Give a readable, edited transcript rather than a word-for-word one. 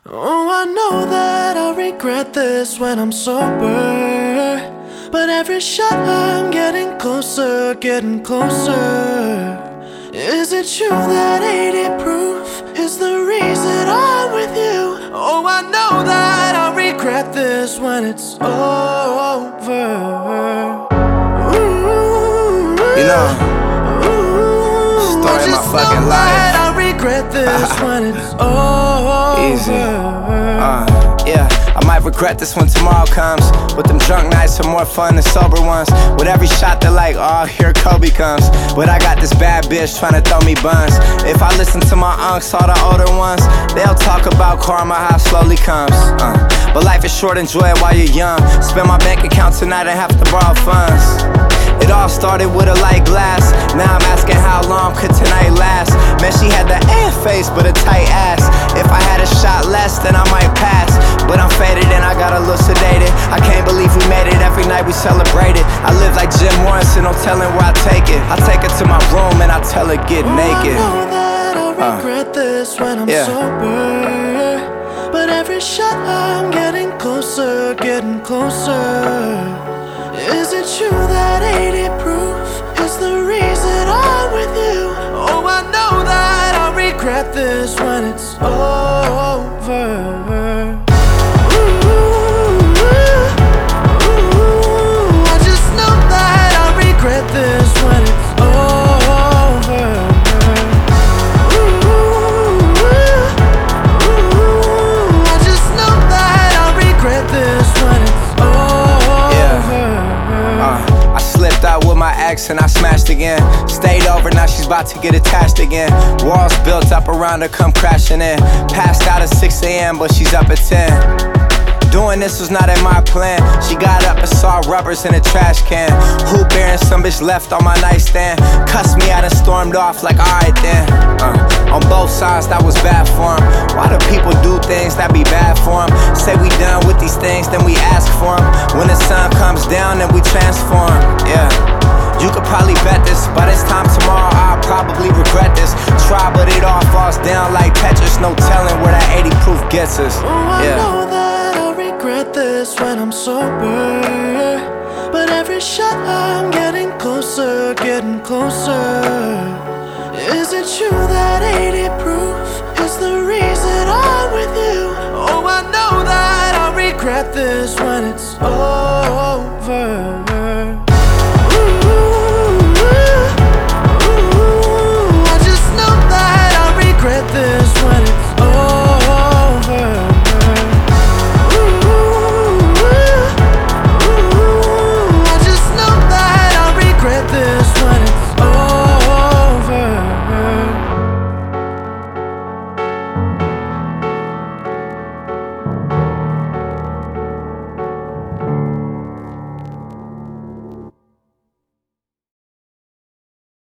Oh, I know that I'll regret this when I'm sober, but every shot I'm getting closer, getting closer. Is it true that 80 proof is the reason I'm with you? Oh, I know that I'll regret this when it's over. Ooh, You know, story of my fucking life. I'll regret this when it's over. Easy. Yeah, I might regret this when tomorrow comes, but them drunk nights are more fun than sober ones. With every shot they're like, oh, here Kobe comes. But I got this bad bitch trying to throw me buns. If I listen to my unks, all the older ones, they'll talk about karma, how it slowly comes. But life is short, enjoy it while you're young. Spend my bank account tonight and have to borrow funds. It all started with a light glass. Now I'm asking how long could tonight last. Man, she had the face but a tight ass. If I had a shot less, then I might pass. But I'm faded and I got a little sedated. I can't believe we made it, every night we celebrated. I live like Jim Morrison, no telling where I take it. I take her to my room and I tell her get naked. I know that I'll regret this when I'm sober, but every shot I'm getting closer, getting closer. Is it true that 80 proof is the reason I'm with you? Oh, I know that I'll regret this when it's over. I just know that I'll regret this when it's over. I just know that I'll regret this when it's over. I slipped out with my ex and I smashed again. Stayed over, now she's about to get attached again. Walls built up around her, come crashing in. Passed out at 6 a.m. but she's up at 10. Doing this was not in my plan. She got up and saw rubbers in a trash can. Who bearing some bitch left on my nightstand. Cussed me out and stormed off like alright then. On both sides that was bad for 'em. Why do people do things that be bad for 'em? Say we done with these things, then we ask for 'em. When the sun comes down, then we transform. Yeah. You could probably bet this, by this time tomorrow I'll probably regret this. Try but it all falls down like Tetris. No telling where that 80 proof gets us. I know that I'll regret this when I'm sober, but every shot I'm getting closer, getting closer. Is it true that 80 proof